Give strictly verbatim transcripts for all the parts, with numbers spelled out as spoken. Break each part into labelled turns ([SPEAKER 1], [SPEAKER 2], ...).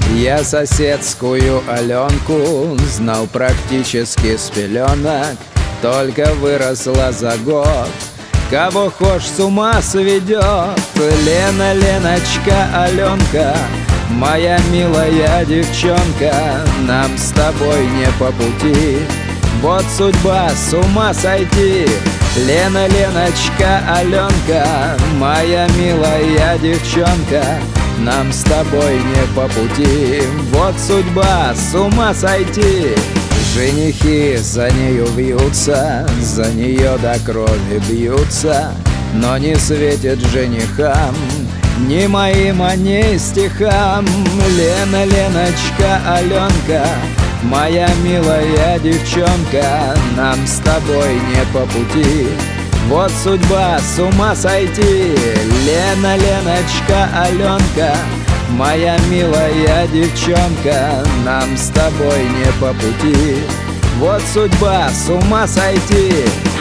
[SPEAKER 1] Я соседскую Аленку знал практически с пеленок, только выросла за год, кого хошь с ума сведет. Лена, Леночка, Аленка, моя милая девчонка, нам с тобой не по пути, вот судьба с ума сойти. Лена, Леночка, Аленка, моя милая девчонка, нам с тобой не по пути, вот судьба с ума сойти. Женихи за нею вьются, за нее до крови бьются, но не светит женихам ни моим, а ни стихам. Лена, Леночка, Аленка, моя милая девчонка, нам с тобой не по пути, вот судьба с ума сойти. Лена, Леночка, Аленка, моя милая девчонка, нам с тобой не по пути, вот судьба с ума сойти.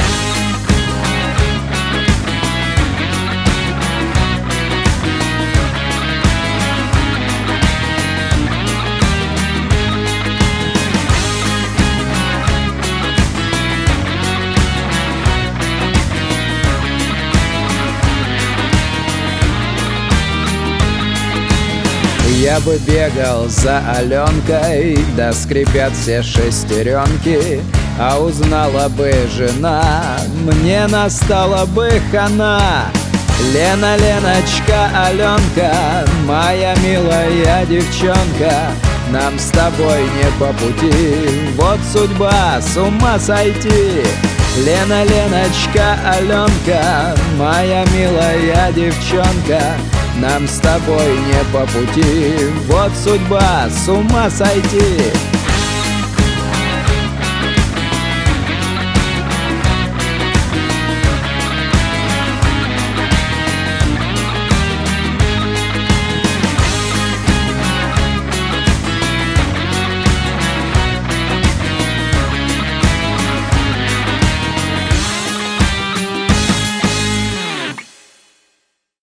[SPEAKER 1] Я бы бегал за Аленкой, да скрипят все шестеренки, а узнала бы жена, мне настала бы хана. Лена, Леночка, Аленка, моя милая девчонка, нам с тобой не по пути, вот судьба с ума сойти. Лена, Леночка, Аленка, моя милая девчонка, нам с тобой не по пути, вот судьба с ума сойти.